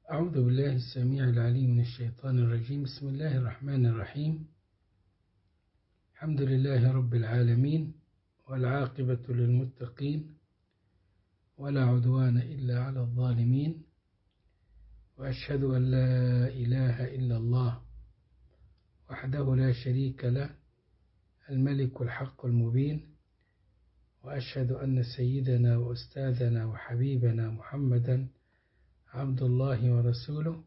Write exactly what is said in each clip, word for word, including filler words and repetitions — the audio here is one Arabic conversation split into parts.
أعوذ بالله السميع العليم من الشيطان الرجيم. بسم الله الرحمن الرحيم. الحمد لله رب العالمين، والعاقبة للمتقين، ولا عدوان إلا على الظالمين، وأشهد أن لا إله إلا الله وحده لا شريك له الملك الحق المبين، وأشهد أن سيدنا وأستاذنا وحبيبنا محمدا عبد الله ورسوله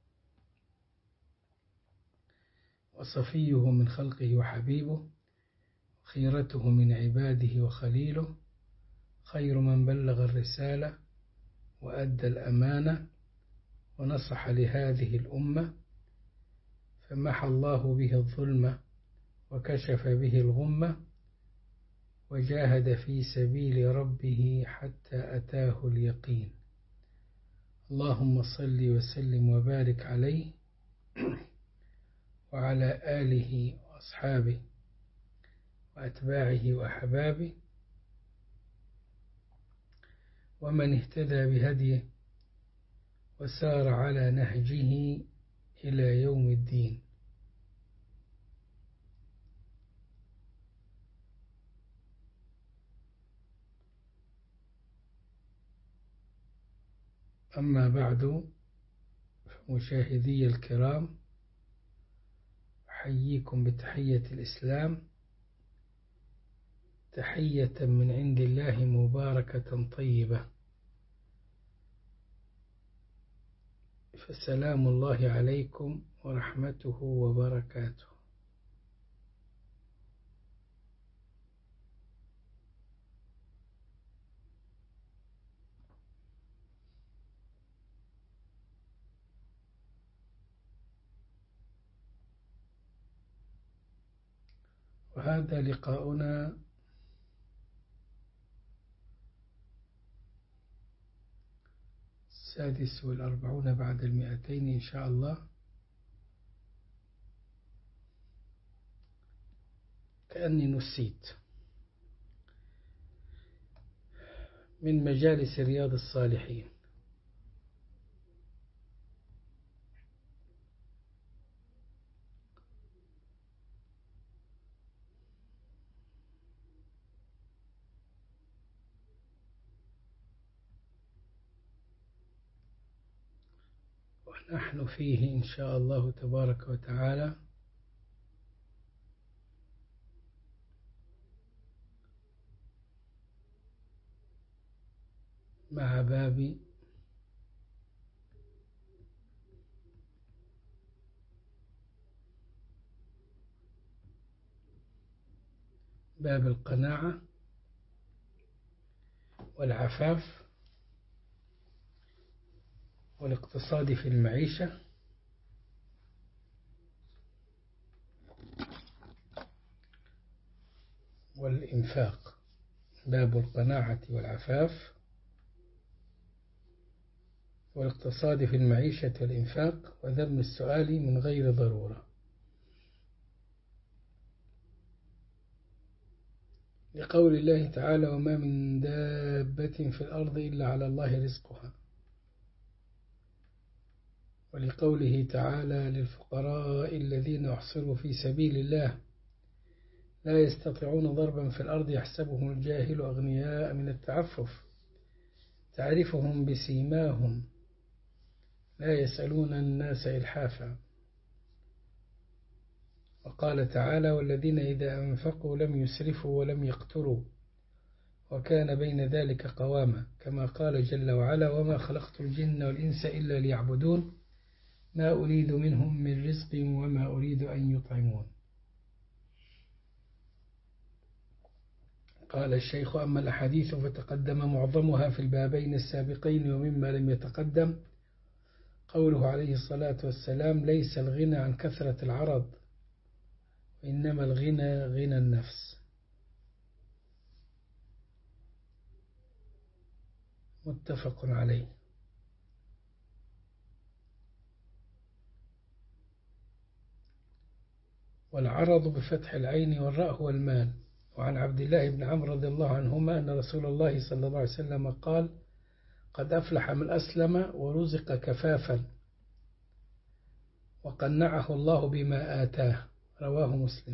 وصفيه من خلقه وحبيبه، خيرته من عباده وخليله، خير من بلغ الرسالة وأدى الأمانة ونصح لهذه الأمة، فمحى الله به الظلمة وكشف به الغمة، وجاهد في سبيل ربه حتى أتاه اليقين. اللهم صل وسلم وبارك عليه وعلى آله وأصحابه وأتباعه وأحبابه ومن اهتدى بهديه وسار على نهجه إلى يوم الدين. أما بعد، مشاهدي الكرام، أحييكم بتحية الإسلام، تحية من عند الله مباركة طيبة، فسلام الله عليكم ورحمته وبركاته. وهذا لقاؤنا السادس والأربعون بعد المئتين إن شاء الله، كأني نسيت، من مجالس رياض الصالحين. ونحن فيه إن شاء الله تبارك وتعالى مع باب باب القناعة والعفاف والاقتصاد في المعيشة والإنفاق. باب القناعة والعفاف والاقتصاد في المعيشة والإنفاق وذم السؤال من غير ضرورة. لقول الله تعالى: وما من دابة في الأرض إلا على الله رزقها. ولقوله تعالى: للفقراء الذين أحصروا في سبيل الله لا يستطيعون ضربا في الأرض يحسبهم الجاهل أغنياء من التعفف تعرفهم بسيماهم لا يسألون الناس إلحافا. وقال تعالى: والذين إذا أنفقوا لم يسرفوا ولم يقتروا وكان بين ذلك قواما، كما قال جل وعلا: وما خلقت الجن والإنس إلا ليعبدون ما أريد منهم من رزق وما أريد أن يطعمون. قال الشيخ: أما الأحاديث فتقدم معظمها في البابين السابقين، ومما لم يتقدم قوله عليه الصلاة والسلام: ليس الغنى عن كثرة العرض، وإنما الغنى غنى النفس. متفق عليه. والعرض بفتح العين والراء هو المال. وعن عبد الله بن عمرو رضي الله عنهما أن رسول الله صلى الله عليه وسلم قال: قد أفلح من أسلم ورزق كفافا وقنعه الله بما آتاه. رواه مسلم.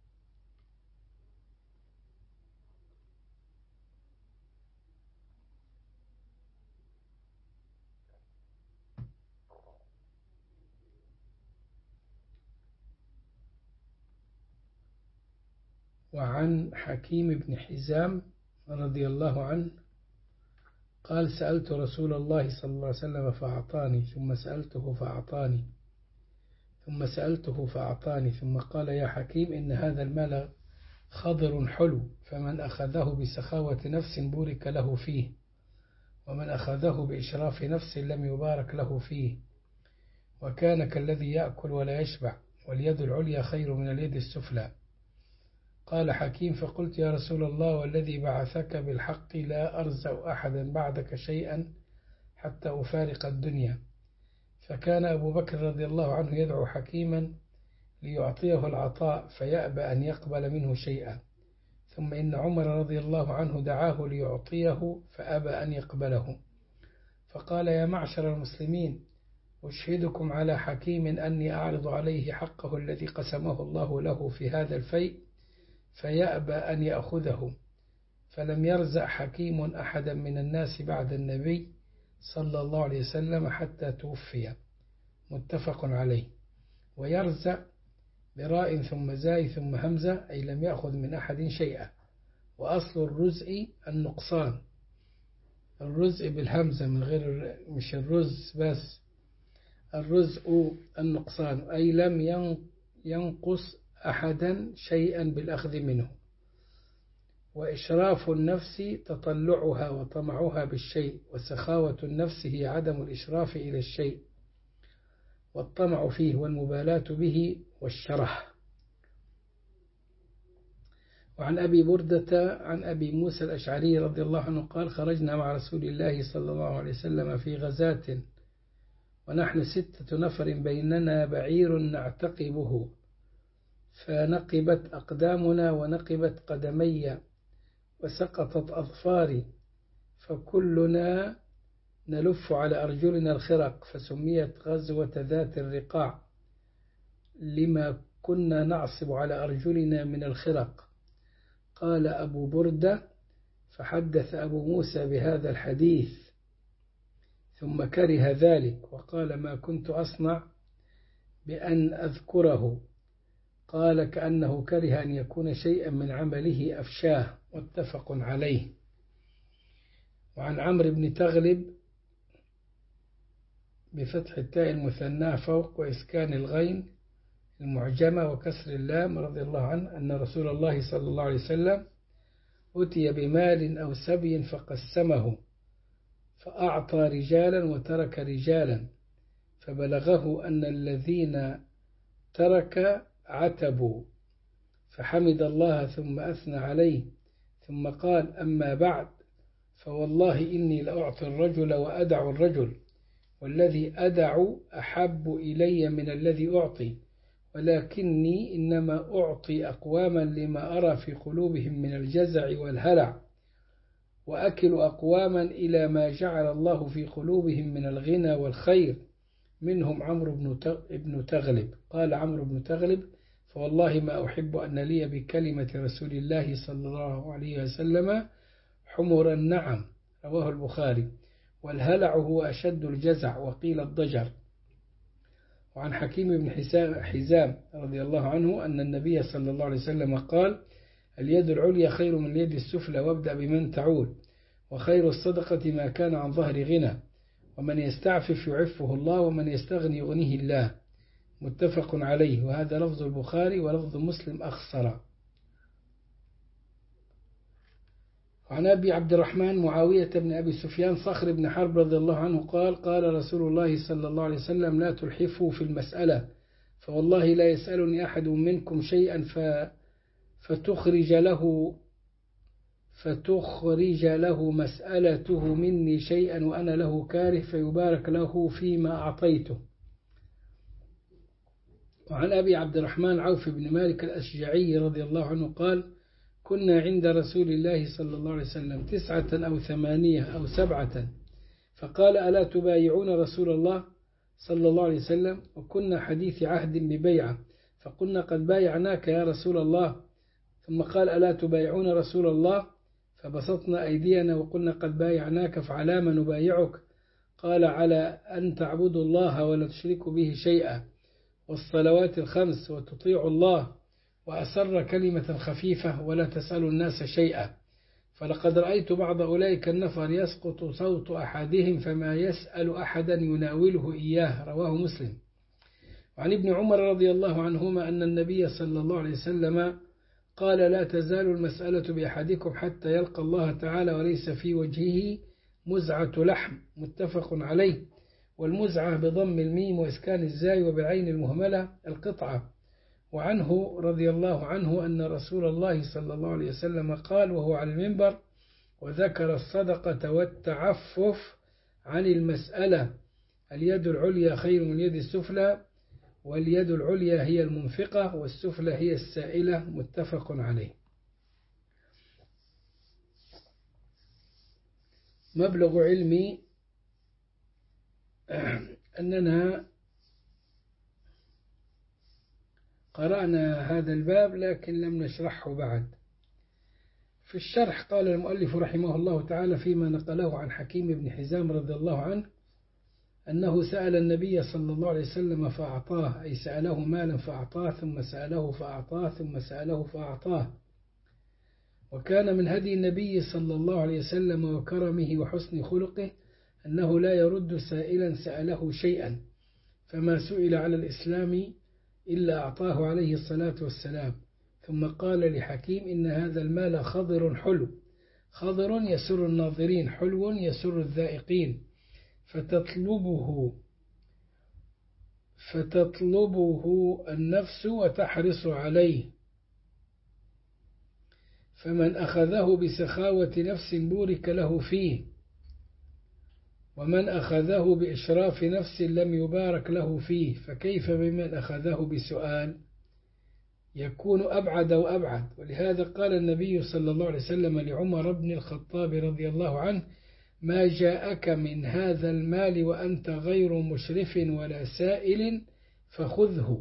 وعن حكيم بن حزام رضي الله عنه قال سألت رسول الله صلى الله عليه وسلم فأعطاني، ثم سألته فأعطاني، ثم سألته فأعطاني، ثم قال يا حكيم إن هذا المال خضر حلو، فمن أخذه بسخاوة نفس بورك له فيه، ومن أخذه بإشراف نفس لم يبارك له فيه، وكان كالذي يأكل ولا يشبع، واليد العليا خير من اليد السفلى. قال حكيم فقلت يا رسول الله والذي بعثك بالحق لا أرزق أحدا بعدك شيئا حتى أفارق الدنيا. فكان أبو بكر رضي الله عنه يدعو حكيما ليعطيه العطاء فيأبى أن يقبل منه شيئا، ثم إن عمر رضي الله عنه دعاه ليعطيه فأبى أن يقبله، فقال يا معشر المسلمين أشهدكم على حكيم أني أعرض عليه حقه الذي قسمه الله له في هذا الفيء فيأبى أن يأخذه، فلم يرزق حكيم أحدا من الناس بعد النبي صلى الله عليه وسلم حتى توفي. متفق عليه. ويرزق براء ثم زاي ثم همزة أي لم يأخذ من أحد شيئا. وأصل الرزق النقصان، الرزق بالهمزة من غير مش الرز بس، الرزق النقصان أي لم ينقص أحدا شيئا بالأخذ منه. وإشراف النفس تطلعها وطمعها بالشيء، وسخاوة النفس هي عدم الإشراف إلى الشيء والطمع فيه والمبالاة به والشرح. وعن أبي بردة عن أبي موسى الأشعري رضي الله عنه قال خرجنا مع رسول الله صلى الله عليه وسلم في غزاة ونحن ستة نفر بيننا بعير نعتقبه، فنقبت أقدامنا ونقبت قدمي وسقطت أظفاري، فكلنا نلف على أرجلنا الخرق، فسميت غزوة ذات الرقاع لما كنا نعصب على أرجلنا من الخرق. قال أبو بردة فحدث أبو موسى بهذا الحديث ثم كره ذلك وقال ما كنت أصنع بأن أذكره. قال كأنه كره أن يكون شيئا من عمله أفشاه. متفق عليه. وعن عمرو بن تغلب بفتح التاء المثنى فوق وإسكان الغين المعجمة وكسر اللام رضي الله عنه أن رسول الله صلى الله عليه وسلم أتي بمال أو سبي فقسمه فأعطى رجالا وترك رجالا، فبلغه أن الذين ترك عتبوا، فحمد الله ثم أثنى عليه ثم قال أما بعد فوالله إني لأعطي الرجل وأدع الرجل، والذي أدع أحب إلي من الذي أعطي، ولكني إنما أعطي أقواما لما أرى في قلوبهم من الجزع والهلع، وأكل أقواما إلى ما جعل الله في قلوبهم من الغنى والخير، منهم عمرو بن تغلب. قال عمرو بن تغلب فوالله ما أحب أن لي بكلمة رسول الله صلى الله عليه وسلم حمر النعم. رواه البخاري. والهلع هو أشد الجزع وقيل الضجر. وعن حكيم بن حزام رضي الله عنه أن النبي صلى الله عليه وسلم قال اليد العليا خير من اليد السفلى وابدأ بمن تعول، وخير الصدقة ما كان عن ظهر غنى، ومن يستعفف يعفه الله، ومن يستغني يغنيه الله. متفق عليه. وهذا لفظ البخاري ولفظ مسلم أخصر. وعن أبي عبد الرحمن معاوية بن أبي سفيان صخر بن حرب رضي الله عنه قال قال رسول الله صلى الله عليه وسلم لا تلحفوا في المسألة، فوالله لا يسألني أحد منكم شيئا فتخرج له فتخرج له مسألته مني شيئا وأنا له كاره فيبارك له فيما أعطيته. وعن أبي عبد الرحمن عوف بن مالك الأشجعي رضي الله عنه قال كنا عند رسول الله صلى الله عليه وسلم تسعة أو ثمانية أو سبعة، فقال ألا تبايعون رسول الله صلى الله عليه وسلم؟ وكنا حديث عهد ببيعة، فقلنا قد بايعناك يا رسول الله. ثم قال ألا تبايعون رسول الله؟ فبسطنا أيدينا وقلنا قد بايعناك، فعلى ما نبايعك؟ قال على أن تعبدوا الله ولا تشركوا به شيئا، والصلوات الخمس، وتطيعوا الله، وأسر كلمة خفيفة، ولا تسألوا الناس شيئا. فلقد رأيت بعض أولئك النفر يسقط صوت أحدهم فما يسأل أحدا يناوله إياه. رواه مسلم. وعن ابن عمر رضي الله عنهما أن النبي صلى الله عليه وسلم قال لا تزال المسألة بأحدكم حتى يلقى الله تعالى وليس في وجهه مزعة لحم. متفق عليه. والمزعة بضم الميم وإسكان الزاي وبالعين المهملة القطعة. وعنه رضي الله عنه أن رسول الله صلى الله عليه وسلم قال وهو على المنبر وذكر الصدقة والتعفف عن المسألة: اليد العليا خير من اليد السفلى، واليد العليا هي المنفقة والسفلى هي السائلة. متفق عليه. مبلغ علمي أننا قرأنا هذا الباب لكن لم نشرحه بعد. في الشرح قال المؤلف رحمه الله تعالى فيما نقله عن حكيم بن حزام رضي الله عنه أنه سأل النبي صلى الله عليه وسلم فأعطاه، أي سأله مالا فأعطاه، ثم سأله فأعطاه، ثم سأله فأعطاه. وكان من هدي النبي صلى الله عليه وسلم وكرمه وحسن خلقه أنه لا يرد سائلا سأله شيئا، فما سئل على الإسلام إلا أعطاه عليه الصلاة والسلام. ثم قال لحكيم إن هذا المال خضر حلو، خضر يسر الناظرين، حلو يسر الذائقين، فتطلبه فتطلبه النفس وتحرص عليه، فمن أخذه بسخاوة نفس بورك له فيه، ومن أخذه بإشراف نفس لم يبارك له فيه. فكيف بمن أخذه بسؤال؟ يكون أبعد وأبعد. ولهذا قال النبي صلى الله عليه وسلم لعمر بن الخطاب رضي الله عنه ما جاءك من هذا المال وأنت غير مشرف ولا سائل فخذه،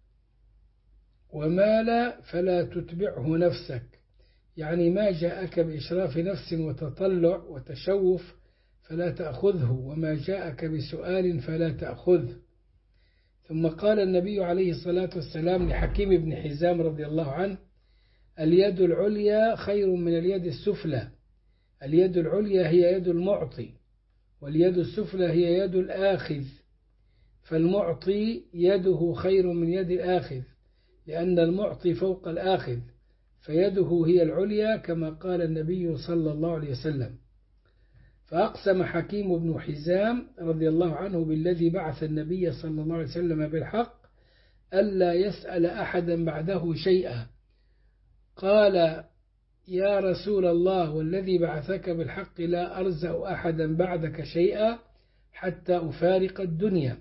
وما لا فلا تتبعه نفسك، يعني ما جاءك بإشراف نفس وتطلع وتشوف فلا تأخذه، وما جاءك بسؤال فلا تأخذه. ثم قال النبي عليه الصلاة والسلام لحكيم بن حزام رضي الله عنه اليد العليا خير من اليد السفلى. اليد العليا هي يد المعطي، واليد السفلى هي يد الآخذ، فالمعطي يده خير من يد الآخذ لأن المعطي فوق الآخذ، فيده هي العليا كما قال النبي صلى الله عليه وسلم. فأقسم حكيم بن حزام رضي الله عنه بالذي بعث النبي صلى الله عليه وسلم بالحق ألا يسأل أحدا بعده شيئا. قال يا رسول الله والذي بعثك بالحق لا أرزأ أحدا بعدك شيئا حتى أفارق الدنيا.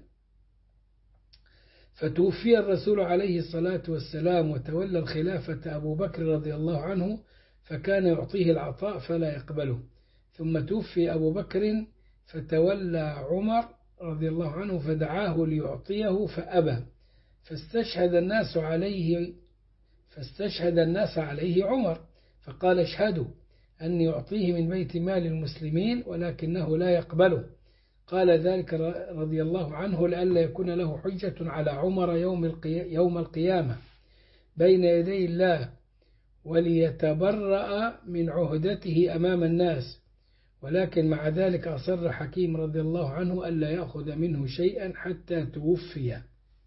فتوفي الرسول عليه الصلاة والسلام وتولى الخلافة أبو بكر رضي الله عنه، فكان يعطيه العطاء فلا يقبله. ثم توفي أبو بكر فتولى عمر رضي الله عنه فدعاه ليعطيه فأبى، فاستشهد الناس عليه فاستشهد الناس عليه عمر، فقال اشهدوا أن يعطيه من بيت مال المسلمين ولكنه لا يقبله. قال ذلك رضي الله عنه لئلا يكون له حجة على عمر يوم القيامة بين يدي الله، وليتبرأ من عهدته أمام الناس. ولكن مع ذلك أصر حكيم رضي الله عنه ألا يأخذ منه شيئا حتى توفي.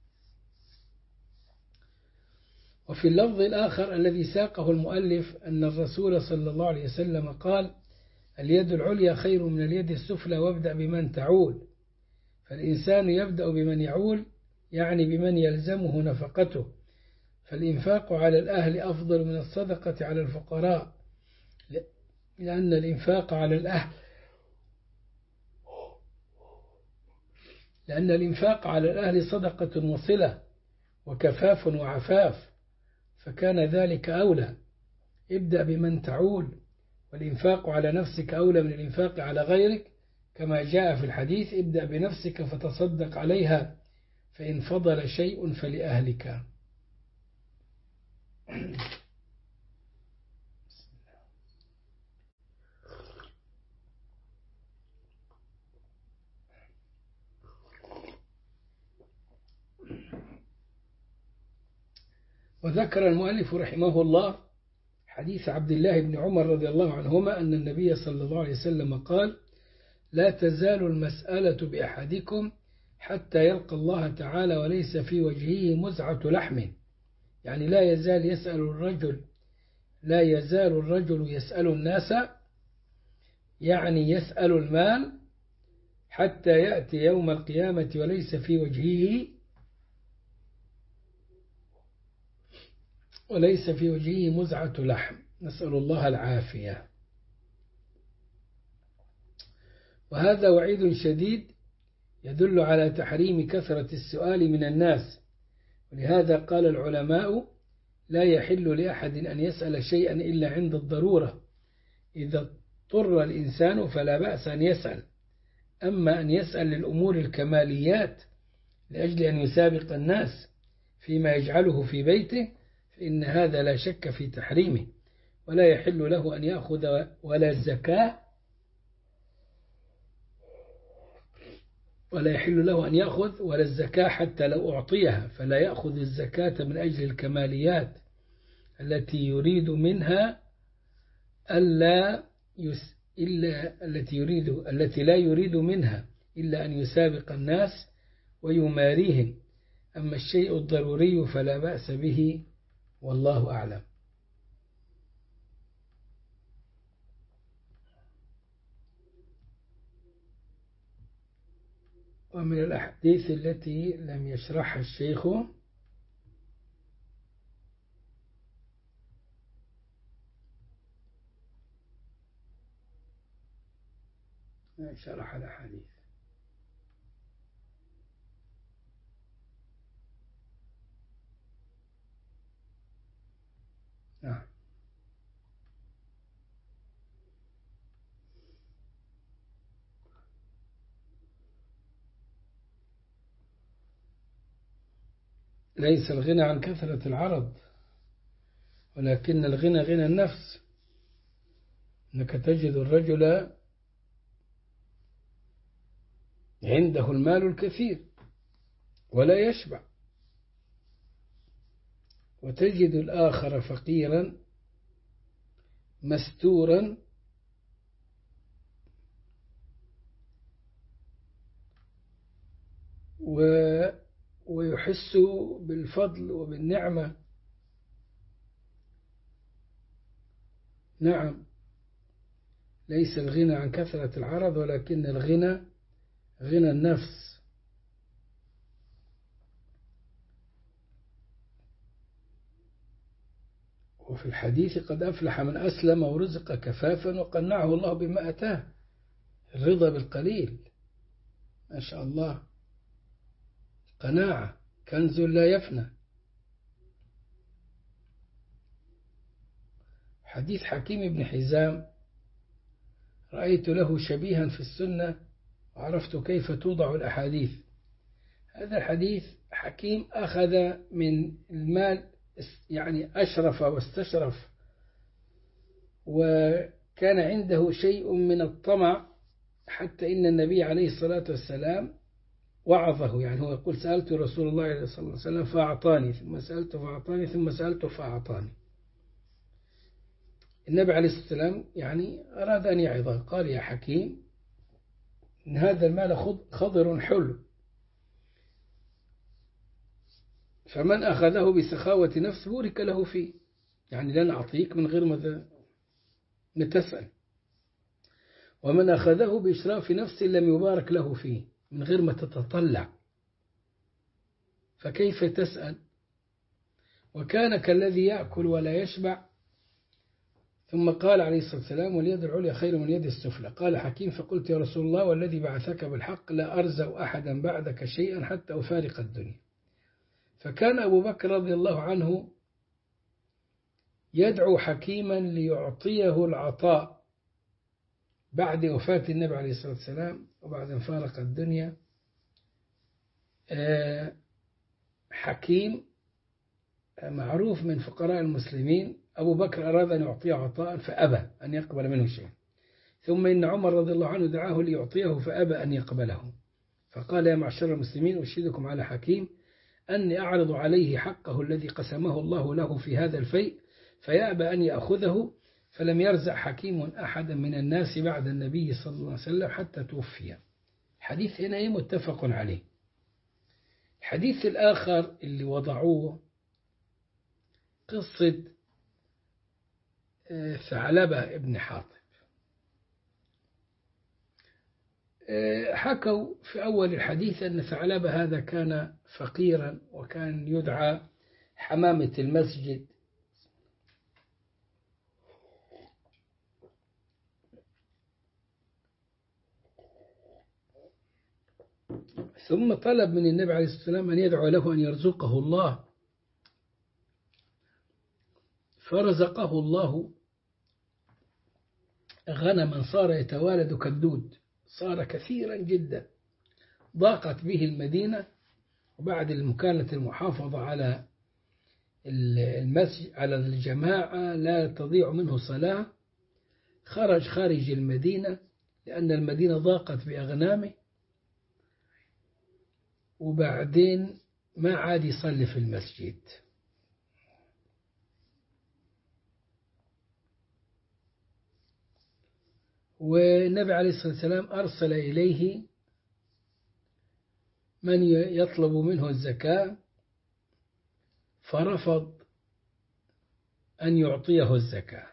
وفي اللفظ الآخر الذي ساقه المؤلف أن الرسول صلى الله عليه وسلم قال اليد العليا خير من اليد السفلى وابدأ بمن تعول. فالإنسان يبدأ بمن يعول، يعني بمن يلزمه نفقته، فالإنفاق على الأهل أفضل من الصدقة على الفقراء، لأن الإنفاق على الأهل لأن الإنفاق على الأهل صدقة وصلة وكفاف وعفاف، فكان ذلك أولى. ابدأ بمن تعول، والإنفاق على نفسك أولى من الإنفاق على غيرك، كما جاء في الحديث: ابدأ بنفسك فتصدق عليها، فإن فضل شيء فلأهلك. وذكر المؤلف رحمه الله حديث عبد الله بن عمر رضي الله عنهما أن النبي صلى الله عليه وسلم قال: لا تزال المسألة بأحدكم حتى يلقى الله تعالى وليس في وجهه مزعة لحم. يعني لا يزال يسأل الرجل لا يزال الرجل يسأل الناس، يعني يسأل المال، حتى يأتي يوم القيامة وليس في وجهه وليس في وجهه مزعة لحم، نسأل الله العافية. وهذا وعيد شديد يدل على تحريم كثرة السؤال من الناس، ولهذا قال العلماء: لا يحل لأحد أن يسأل شيئا إلا عند الضرورة، إذا اضطر الإنسان فلا بأس أن يسأل. أما أن يسأل للأمور الكماليات لأجل أن يسابق الناس فيما يجعله في بيته، فإن هذا لا شك في تحريمه، ولا يحل له أن يأخذ ولا الزكاة ولا يحل له أن يأخذ ولا الزكاة حتى لو أعطيها، فلا يأخذ الزكاة من أجل الكماليات التي يريد منها ألا يس إلا التي يريد التي لا يريد منها إلا أن يسابق الناس ويماريهم. أما الشيء الضروري فلا بأس به، والله أعلم. ومن الأحاديث التي لم يشرحها الشيخ شرح الأحاديث. نعم. ليس الغنى عن كثرة العرض، ولكن الغنى غنى النفس. أنك تجد الرجل عنده المال الكثير ولا يشبع، وتجد الآخر فقيرا مستورا و ويحس بالفضل وبالنعمة. نعم، ليس الغنى عن كثرة العرض، ولكن الغنى غنى النفس. وفي الحديث: قد أفلح من أسلم ورزق كفافا وقنعه الله بما أتاه. الرضا بالقليل، ما شاء الله، قناعة كنز لا يفنى. حديث حكيم بن حزام: رأيت له شبيها في السنة وعرفت كيف توضع الأحاديث. هذا الحديث حكيم أخذ من المال، يعني أشرف واستشرف، وكان عنده شيء من الطمع، حتى إن النبي عليه الصلاة والسلام وعظه. يعني هو يقول: سألت رسول الله صلى الله عليه وسلم فأعطاني، ثم سألته فأعطاني، ثم سألته فأعطاني. النبي عليه الصلاة والسلام يعني أراد أن يعظه، قال: يا حكيم، إن هذا المال خضر حلو، فمن أخذه بسخاوة نفس بورك له فيه. يعني لن أعطيك من غير ما تسأل، ومن أخذه بإشراف نفس لم يبارك له فيه من غير ما تتطلع، فكيف تسأل؟ وكان كالذي يأكل ولا يشبع. ثم قال عليه الصلاة والسلام: واليد العليا خير من اليد السفلى. قال حكيم: فقلت يا رسول الله، والذي بعثك بالحق لا أرزق أحدا بعدك شيئا حتى أفارق الدنيا. فكان أبو بكر رضي الله عنه يدعو حكيما ليعطيه العطاء، بعد وفاة النبي عليه الصلاة والسلام وبعد أن فارق الدنيا، حكيم معروف من فقراء المسلمين أبو بكر أراد أن يعطيه عطاء فأبى أن يقبل منه شيء، ثم إن عمر رضي الله عنه دعاه ليعطيه فأبى أن يقبله، فقال يا معشر المسلمين أشهدكم على حكيم أني أعرض عليه حقه الذي قسمه الله له في هذا الفيء فيأبى أن يأخذه، فلم يرزع حكيم أحدا من الناس بعد النبي صلى الله عليه وسلم حتى توفي. الحديث هنا متفق عليه. الحديث الآخر اللي وضعوه قصة ثعلبة ابن حاطب. حكوا في أول الحديث أن ثعلبة هذا كان فقيرا وكان يدعى حمامة المسجد، ثم طلب من النبي عليه الصلاة والسلام أن يدعو له أن يرزقه الله، فرزقه الله غنما صار يتوالد كالدود، صار كثيرا جدا، ضاقت به المدينة، وبعد المكانة المحافظة على المسجد على الجماعة لا تضيع منه صلاة، خرج خارج المدينة لأن المدينة ضاقت بأغنامه، وبعدين ما عاد يصلي في المسجد. والنبي عليه الصلاة والسلام أرسل إليه من يطلب منه الزكاة فرفض أن يعطيه الزكاة،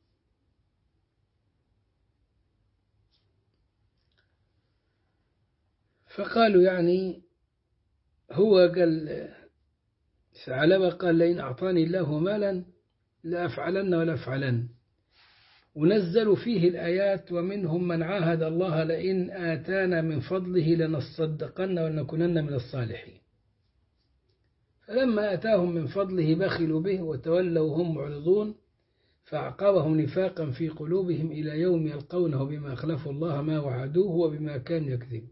فقالوا يعني هو قال ثعلبة قال لئن أعطاني الله مالا لأفعلن ولا أفعلن، ونزلوا فيه الآيات ومنهم من عاهد الله لئن آتانا من فضله لنصدقن ولنكونن من الصالحين، فلما آتاهم من فضله بخلوا به وتولوا وهم معرضون، فأعقبهم نفاقا في قلوبهم إلى يوم يلقونه بما أخلفوا الله ما وعدوه وبما كانوا يكذبون.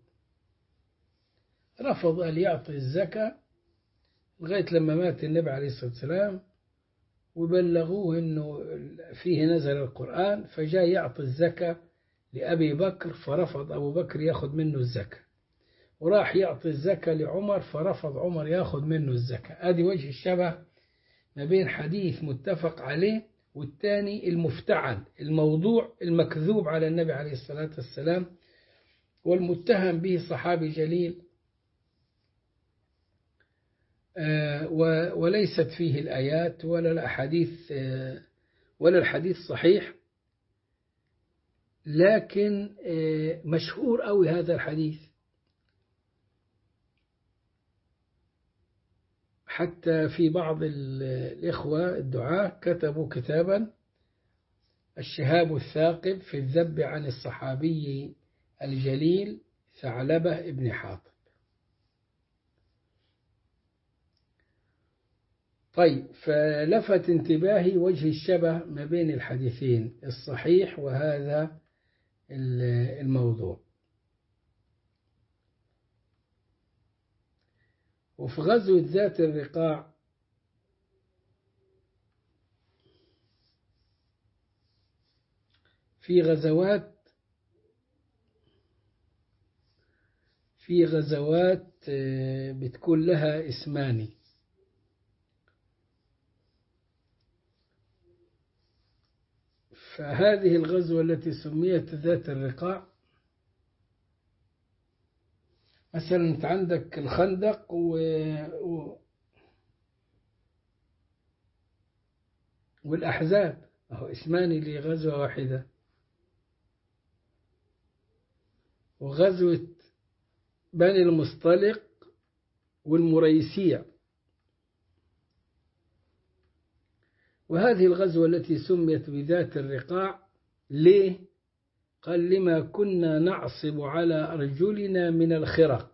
رفض أن يعطي الزكاة لغاية لما مات النبي عليه الصلاة والسلام، وبلغوه أنه فيه نزل القرآن، فجاء يعطي الزكاة لأبي بكر فرفض أبو بكر يأخذ منه الزكاة، وراح يعطي الزكاة لعمر فرفض عمر يأخذ منه الزكاة. هذه وجه الشبه ما بين حديث متفق عليه والثاني المفتعل الموضوع المكذوب على النبي عليه الصلاة والسلام، والمتهم به صحابي جليل وليست فيه الآيات ولا الأحاديث ولا الحديث صحيح، لكن مشهور أوي هذا الحديث، حتى في بعض الإخوة الدعاة كتبوا كتابا الشهاب الثاقب في الذب عن الصحابي الجليل ثعلبة ابن حاطب. طيب، فلفت انتباهي وجه الشبه ما بين الحديثين الصحيح وهذا الموضوع. وفي غزوة ذات الرقاع في غزوات في غزوات بتكون لها اسمان، فهذه الغزوة التي سميت ذات الرقاع مثلا انت عندك الخندق و... و... والأحزاب، أهو اسمان لغزوة واحدة. وغزوة بني المصطلق والمريسيع، وهذه الغزوة التي سميت بذات الرقاع ليه؟ قال لما كنا نعصب على أرجلنا من الخرق،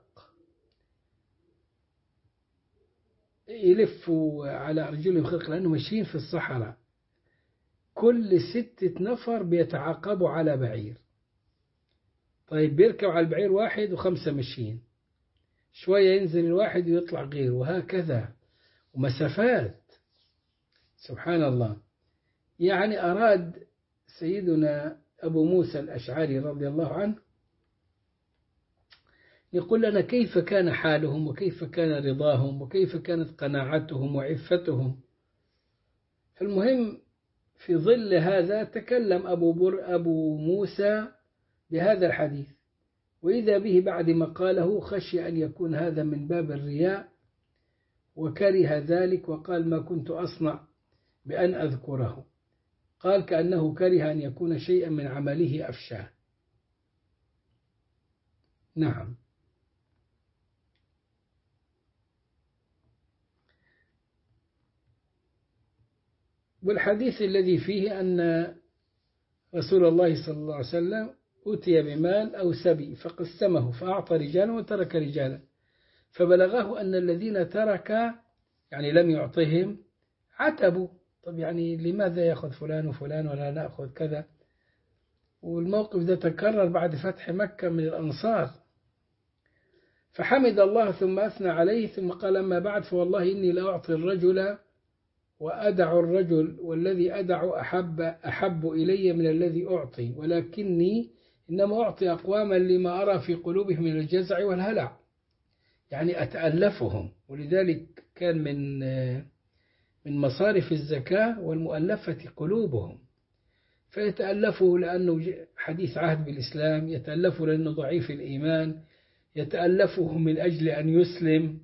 يلفوا على أرجلهم خرق لأنهم ماشيين في الصحراء، كل ستة نفر بيتعاقبوا على بعير، طيب بيركب على البعير واحد وخمسة ماشيين، شوية ينزل الواحد ويطلع غيره، وهكذا ومسافات. سبحان الله. يعني أراد سيدنا أبو موسى الأشعري رضي الله عنه يقول لنا كيف كان حالهم، وكيف كان رضاهم، وكيف كانت قناعتهم وعفتهم. المهم في ظل هذا تكلم أبو, بر أبو موسى بهذا الحديث، وإذا به بعد ما قاله خشي أن يكون هذا من باب الرياء، وكره ذلك وقال ما كنت أصنع بأن أذكره. قال كأنه كره أن يكون شيئا من عمله أفشاه. نعم. والحديث الذي فيه أن رسول الله صلى الله عليه وسلم أتي بمال أو سبي فقسمه فأعطى رجالا وترك رجالا، فبلغه أن الذين ترك يعني لم يعطهم عتبوا، طب يعني لماذا يأخذ فلان وفلان ولا نأخذ كذا؟ والموقف ده تكرر بعد فتح مكة من الأنصار، فحمد الله ثم أثنى عليه ثم قال أما بعد فوالله إني لأعطي الرجل وأدع الرجل، والذي أدع أحب, أحب إلي من الذي أعطي، ولكني إنما أعطي أقواما لما أرى في قلوبهم من الجزع والهلع، يعني أتألفهم. ولذلك كان من من مصارف الزكاة والمؤلفة قلوبهم، فيتألفه لأنه حديث عهد بالإسلام، يتألفه لأنه ضعيف الإيمان، يتألفه من أجل أن يسلم.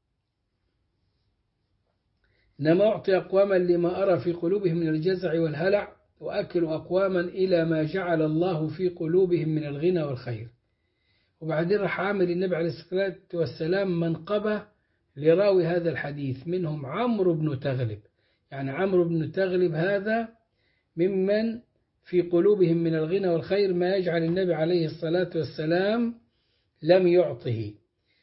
إنما أعطي أقواما لما أرى في قلوبهم من الجزع والهلع، وأكل أقواما إلى ما جعل الله في قلوبهم من الغنى والخير. وبعدين راح عامل النبي عليه الصلاة والسلام منقبة لراوي هذا الحديث، منهم عمرو بن تغلب. يعني عمرو بن تغلب هذا ممن في قلوبهم من الغنى والخير ما يجعل النبي عليه الصلاة والسلام لم يعطه.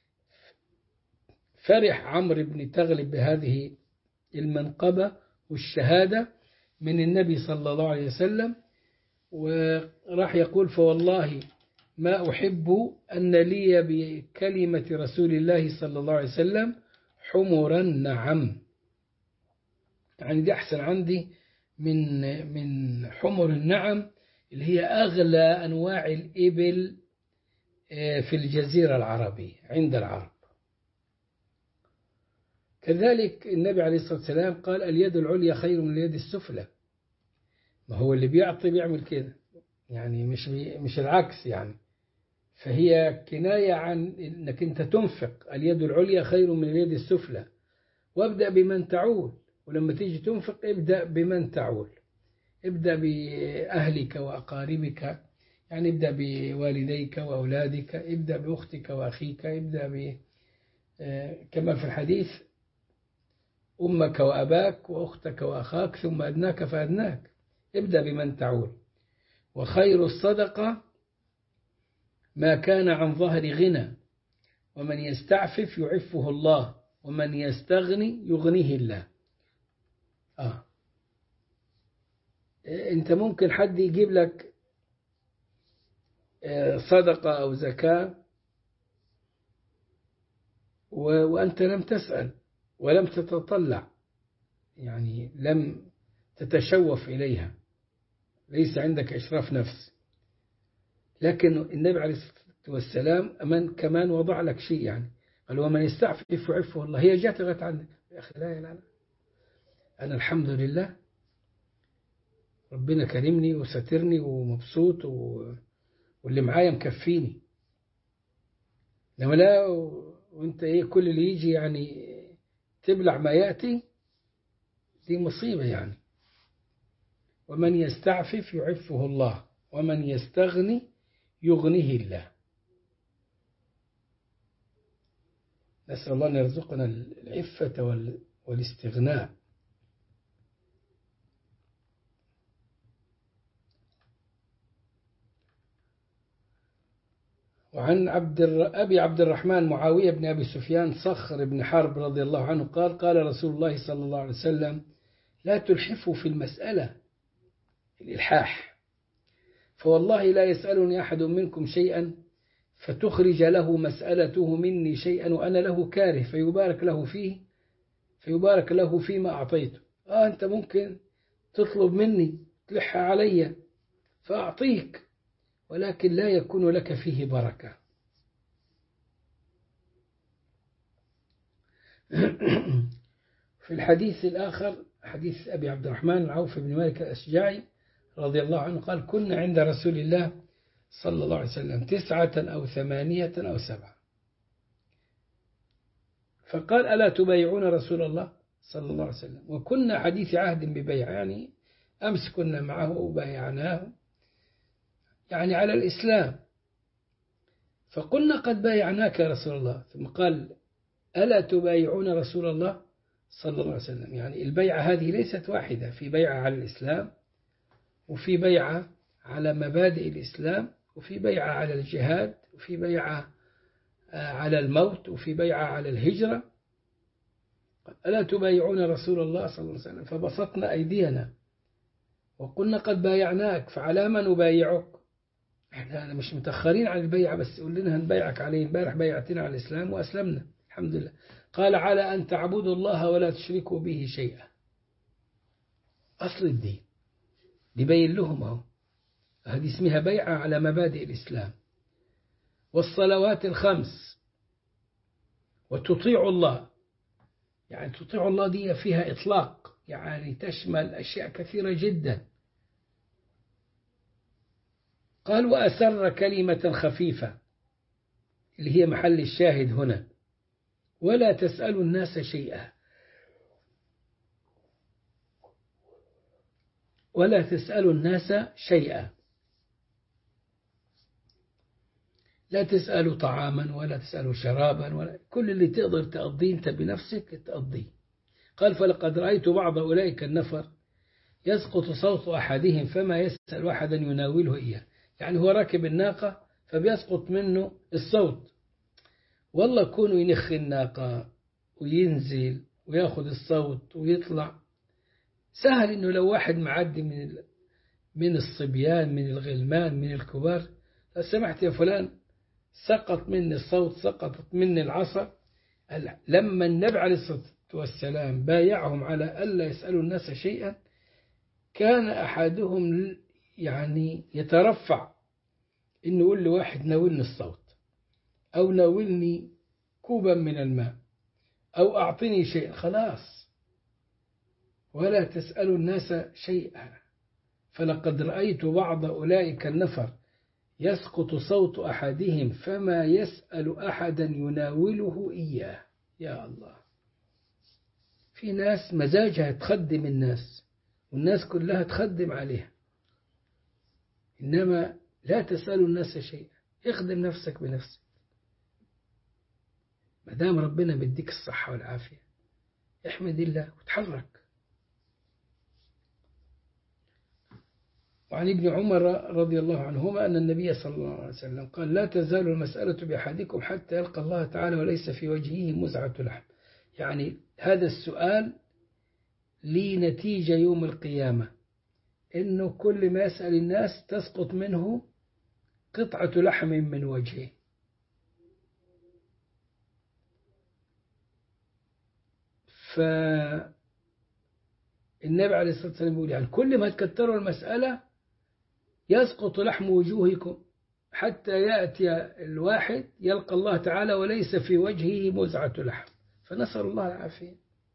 فرح عمرو بن تغلب بهذه المنقبة والشهادة من النبي صلى الله عليه وسلم، وراح يقول فوالله ما أحب أن لي بكلمة رسول الله صلى الله عليه وسلم حمرا نعم، يعني دي أحسن عندي من من حمر النعم اللي هي أغلى أنواع الإبل في الجزيرة العربية عند العرب. كذلك النبي عليه الصلاة والسلام قال اليد العليا خير من اليد السفلى، ما هو اللي بيعطي بيعمل كده، يعني مش مش العكس يعني. فهي كناية عن أنك أنت تنفق، اليد العليا خير من اليد السفلى، وابدأ بمن تعول، ولما تيجي تنفق ابدأ بمن تعول، ابدأ بأهلك وأقاربك، يعني ابدأ بوالديك وأولادك، ابدأ بأختك وأخيك، ابدأ ب كما في الحديث أمك وأباك وأختك وأخاك ثم أدناك فأدناك، ابدأ بمن تعول. وخير الصدقة ما كان عن ظهر غنى، ومن يستعفف يعفه الله، ومن يستغني يغنيه الله. آه. أنت ممكن حد يجيب لك صدقة أو زكاة وأنت لم تسأل ولم تتطلع، يعني لم تتشوف إليها، ليس عندك إشراف نفس، لكن النبي عليه الصلاة والسلام أمن كمان وضع لك شيء، يعني قال ومن يستعفف يعفه الله. هي جات لغت عنك يا أخي، لا لا لا، أنا الحمد لله ربنا كرمني وسترني ومبسوط و... واللي معايا مكفيني. لما لا وانت ايه كل اللي يجي يعني تبلع ما يأتي، دي مصيبة يعني. ومن يستعفف يعفه الله، ومن يستغني يغنيه الله. نسأل الله أن يرزقنا العفة والاستغناء. وعن عبد أبي عبد الرحمن معاوية بن أبي سفيان صخر بن حرب رضي الله عنه قال قال رسول الله صلى الله عليه وسلم لا تلحفوا في المسألة، الإلحاح، فوالله لا يسألني أحد منكم شيئا فتخرج له مسألته مني شيئا وأنا له كاره فيبارك له فيه فيبارك له فيما أعطيته. آه أنت ممكن تطلب مني تلح علي فأعطيك، ولكن لا يكون لك فيه بركة. في الحديث الآخر حديث أبي عبد الرحمن عوف بن مالك الأشجعي رضي الله عنه قال: كنا عند رسول الله صلى الله عليه وسلم تسعة أو ثمانية أو سبعة، فقال: ألا تبايعون رسول الله صلى الله عليه وسلم؟ وكنا حديث عهد ببيع، يعني أمس كنا معه وبايعناه يعني على الإسلام، فقلنا: قد بايعناك يا رسول الله. ثم قال: ألا تبايعون رسول الله صلى الله عليه وسلم؟ يعني البيعة هذه ليست واحدة، في بيعة على الإسلام، وفي بيعة على مبادئ الإسلام، وفي بيعة على الجهاد، وفي بيعة على الموت، وفي بيعة على الهجرة. ألا تبايعون رسول الله صلى الله عليه وسلم؟ فبسطنا أيدينا وقلنا: قد بايعناك، فعلى ما نبايعك؟ احنا مش متأخرين عن البيعة، بس قول لنا هنبايعك عليه، امبارح بايعتنا على الإسلام وأسلمنا الحمد لله. قال: على أن تعبدوا الله ولا تشركوا به شيئا. أصل الدين يبين لهم أهو، هذه اسمها بيعة على مبادئ الإسلام. والصلوات الخمس، وتطيع الله، يعني تطيع الله دي فيها إطلاق، يعني تشمل أشياء كثيرة جدا. قال: وأسر كلمة خفيفة، اللي هي محل الشاهد هنا، ولا تسألوا الناس شيئا، ولا تسألوا الناس شيئا، لا تسألوا طعاما ولا تسألوا شرابا، ولا كل اللي تقدر تقضيه أنت بنفسك تقضيه. قال: فلقد رأيت بعض أولئك النفر يسقط صوت أحدهم فما يسأل أحدا يناوله إياه، يعني هو راكب الناقة فبيسقط منه الصوت، والله كونه ينخ الناقة وينزل وياخذ الصوت ويطلع سهل. إنه لو واحد معدي من من الصبيان من الغلمان من الكبار: لو سمحت يا فلان سقط مني الصوت، سقطت مني العصا. لما النبي عليه الصلاة والسلام بايعهم على ألا يسألوا الناس شيئا، كان أحدهم يعني يترفع إنه يقول لواحد: ناولني الصوت، أو ناولني كوبا من الماء، أو أعطني شيء، خلاص. ولا تسألوا الناس شيئا، فلقد رأيت بعض أولئك النفر يسقط صوت أحدهم فما يسأل أحدا يناوله إياه. يا الله، في ناس مزاجها تخدم الناس والناس كلها تخدم عليها، إنما لا تسألوا الناس شيئا، اخدم نفسك بنفسك. ما دام ربنا بديك الصحة والعافية احمد الله وتحرك. وعن ابن عمر رضي الله عنهما أن النبي صلى الله عليه وسلم قال: لا تزال المسألة بأحدكم حتى يلقى الله تعالى وليس في وجهه مزعة لحم. يعني هذا السؤال لي نتيجة يوم القيامة، إنه كل ما يسأل الناس تسقط منه قطعة لحم من وجهه. فالنبي عليه الصلاة والسلام يقول: يعني كل ما تكتروا المسألة يسقط لحم وجوهكم حتى يأتي الواحد يلقى الله تعالى وليس في وجهه مزعة لحم، فنسأل الله العافية.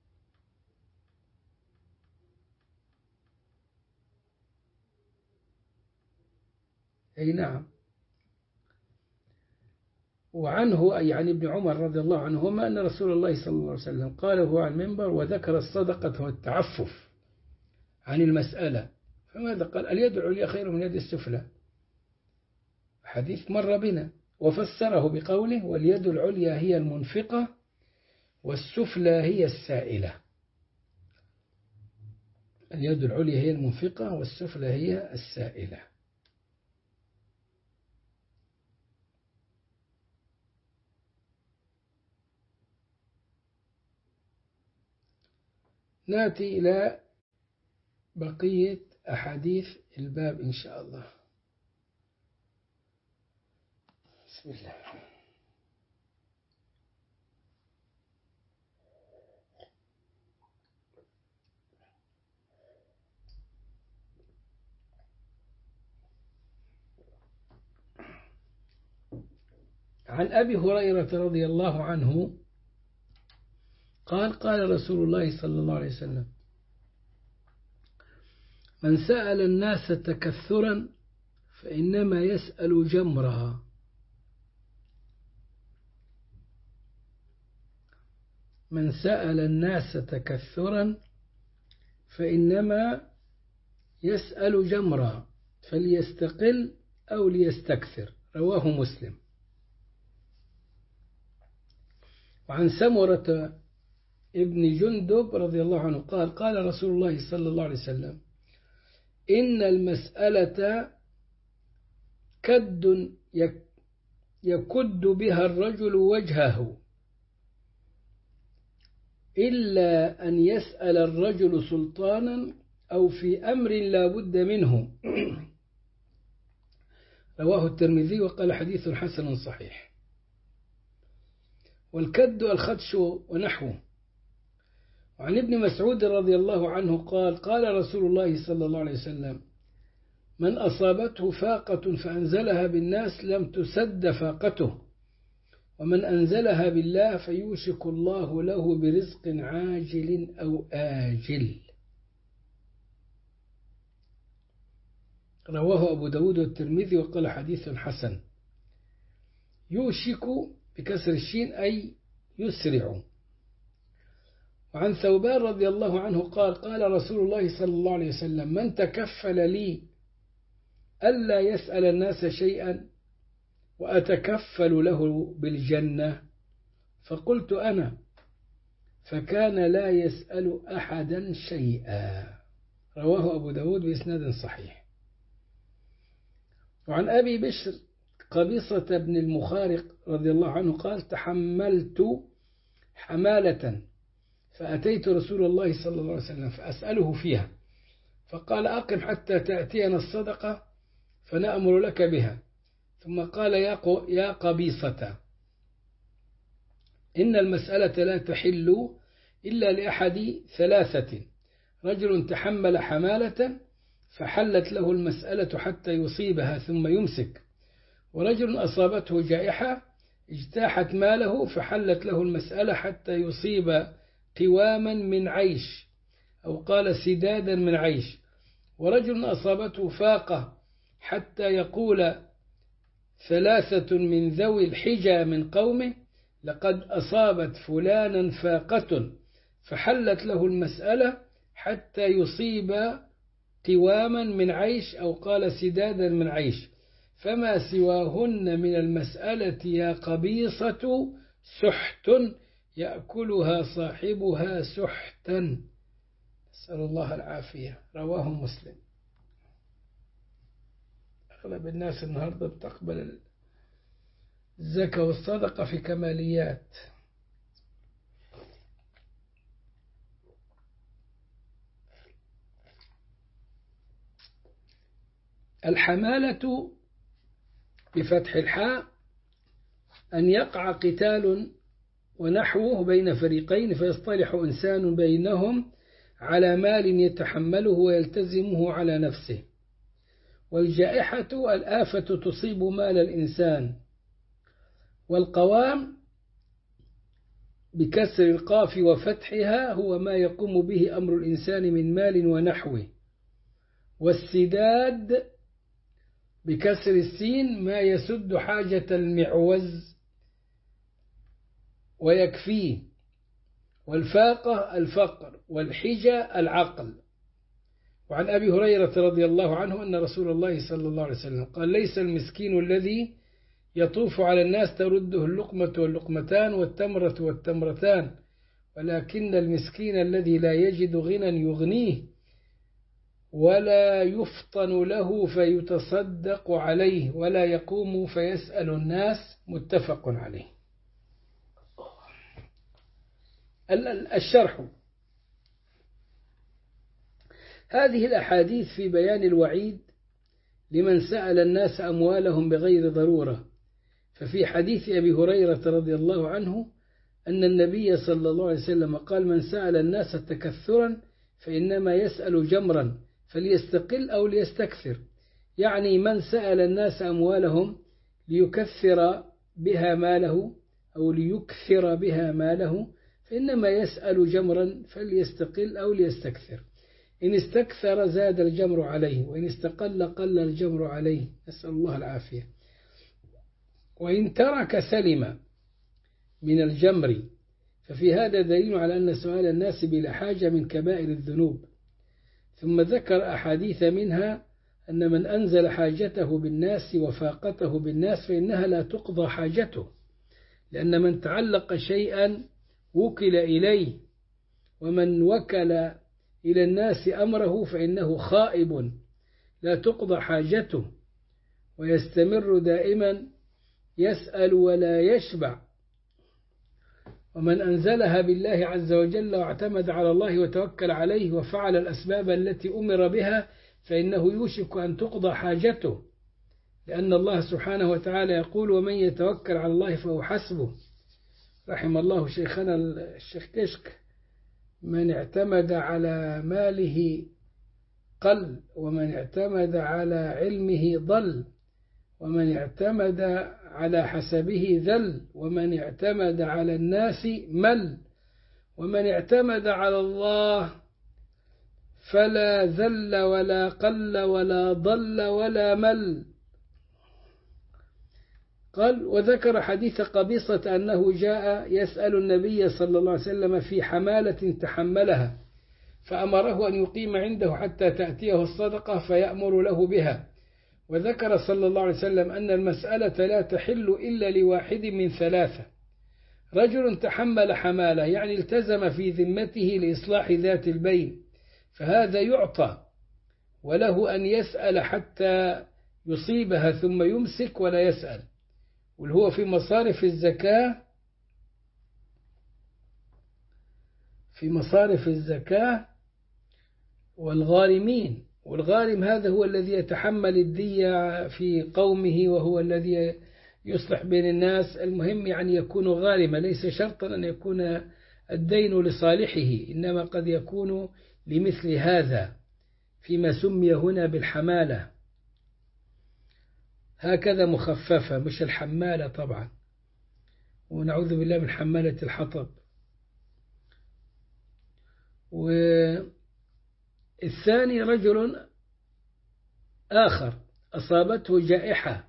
أي نعم. وعنه أي عن ابن عمر رضي الله عنهما أن رسول الله صلى الله عليه وسلم قال هو على المنبر وذكر الصدقة والتعفف عن المسألة، فماذا قال؟ اليد العليا خير من اليد السفلى، حديث مر بنا، وفسره بقوله: واليد العليا هي المنفقة والسفلى هي السائلة. اليد العليا هي المنفقة والسفلى هي السائلة. نأتي إلى بقية أحاديث الباب إن شاء الله. بسم الله. عن أبي هريرة رضي الله عنه قال قال رسول الله صلى الله عليه وسلم: من سأل الناس تكثرا فإنما يسأل جمرا. من سأل الناس تكثرا فإنما يسأل جمرا فليستقل أو ليستكثر. رواه مسلم. وعن سمرة ابن جندب رضي الله عنه قال قال رسول الله صلى الله عليه وسلم: إن المسألة كد يكد بها الرجل وجهه إلا أن يسأل الرجل سلطانا أو في أمر لا بد منه. رواه الترمذي وقال حديث حسن صحيح. والكد الخدش ونحوه. وعن ابن مسعود رضي الله عنه قال قال رسول الله صلى الله عليه وسلم: من أصابته فاقة فأنزلها بالناس لم تسد فاقته، ومن أنزلها بالله فيوشك الله له برزق عاجل أو آجل. رواه أبو داود والترمذي وقال حديث حسن. يوشك بكسر الشين أي يسرع. وعن ثوبان رضي الله عنه قال قال رسول الله صلى الله عليه وسلم: من تكفل لي ألا يسأل الناس شيئا وأتكفل له بالجنة، فقلت أنا، فكان لا يسأل أحدا شيئا. رواه أبو داود بإسناد صحيح. وعن أبي بشر قبيصة بن المخارق رضي الله عنه قال: تحملت حمالة فأتيت رسول الله صلى الله عليه وسلم فأسأله فيها، فقال: أقم حتى تأتينا الصدقة فنأمر لك بها. ثم قال: يا قبيصة، إن المسألة لا تحل إلا لأحد ثلاثة: رجل تحمل حمالة فحلت له المسألة حتى يصيبها ثم يمسك، ورجل أصابته جائحة اجتاحت ماله فحلت له المسألة حتى يصيب قواما من عيش، أو قال سدادا من عيش، ورجل أصابته فاقة حتى يقول ثلاثة من ذوي الحجى من قومه: لقد أصابت فلانا فاقة، فحلت له المسألة حتى يصيب قواما من عيش، أو قال سدادا من عيش، فما سواهن من المسألة يا قبيصة سحت يأكلها صاحبها سحتا. نسأل الله العافية. رواه مسلم. أغلب الناس النهاردة بتقبل الزكاة والصدقة في كماليات. الحمالة بفتح الحاء أن يقع قتال ونحوه بين فريقين فيصطلح إنسان بينهم على مال يتحمله ويلتزمه على نفسه. والجائحة الآفة تصيب مال الإنسان. والقوام بكسر القاف وفتحها هو ما يقوم به أمر الإنسان من مال ونحوه. والسداد بكسر السين ما يسد حاجة المعوز ويكفيه. والفاقة الفقر، والحجة العقل. وعن أبي هريرة رضي الله عنه أن رسول الله صلى الله عليه وسلم قال: ليس المسكين الذي يطوف على الناس ترده اللقمة واللقمتان والتمرة والتمرتان، ولكن المسكين الذي لا يجد غنى يغنيه ولا يفطن له فيتصدق عليه ولا يقوم فيسأل الناس. متفق عليه. الشرح: هذه الأحاديث في بيان الوعيد لمن سأل الناس أموالهم بغير ضرورة، ففي حديث أبي هريرة رضي الله عنه أن النبي صلى الله عليه وسلم قال: من سأل الناس تكثرا فإنما يسأل جمرا فليستقل أو ليستكثر. يعني من سأل الناس أموالهم ليكثر بها ماله أو ليكثر بها ماله فإنما يسأل جمرا فليستقل أو ليستكثر. إن استكثر زاد الجمر عليه، وإن استقل قل الجمر عليه، نسأل الله العافية. وإن ترك سلم من الجمر، ففي هذا دليل على أن سؤال الناس بلا حاجة من كبائر الذنوب. ثم ذكر أحاديث منها أن من أنزل حاجته بالناس وفاقته بالناس فإنها لا تقضى حاجته، لأن من تعلق شيئا وكل إليه، ومن وكل إلى الناس أمره فإنه خائب لا تقضى حاجته، ويستمر دائما يسأل ولا يشبع. ومن أنزلها بالله عز وجل واعتمد على الله وتوكل عليه وفعل الأسباب التي أمر بها فإنه يوشك أن تقضى حاجته، لأن الله سبحانه وتعالى يقول: ومن يتوكل على الله فهو حسبه. رحم الله شيخنا الشيخ كشك: من اعتمد على ماله قل، ومن اعتمد على علمه ضل، ومن اعتمد على حسبه ذل، ومن اعتمد على الناس مل، ومن اعتمد على الله فلا ذل ولا قل ولا ضل ولا مل. قال: وذكر حديث قبيصة أنه جاء يسأل النبي صلى الله عليه وسلم في حمالة تحملها فأمره أن يقيم عنده حتى تأتيه الصدقة فيأمر له بها. وذكر صلى الله عليه وسلم أن المسألة لا تحل إلا لواحد من ثلاثة: رجل تحمل حمالة يعني التزم في ذمته لإصلاح ذات البين فهذا يعطى، وله أن يسأل حتى يصيبها ثم يمسك ولا يسأل. والهو في مصارف الزكاة في مصارف الزكاة والغارمين، والغارم هذا هو الذي يتحمل الدية في قومه وهو الذي يصلح بين الناس. المهم يعني يكون غارما، ليس شرطا أن يكون الدين لصالحه، إنما قد يكون لمثل هذا فيما سمي هنا بالحمالة، هكذا مخففة مش الحمالة طبعا، ونعوذ بالله من حمالة الحطب. والثاني رجل آخر أصابته جائحة